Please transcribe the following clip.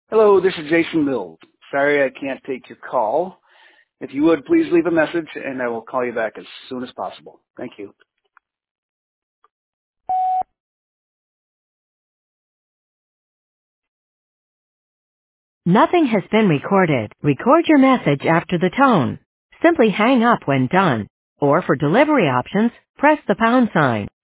Hello, this is Jason Mills. Sorry I can't take your call. If you would, please leave a message and I will call you back as soon as possible. Thank you. Nothing has been recorded. Record your message after the tone. Simply hang up when done. Or for delivery options, press the pound sign.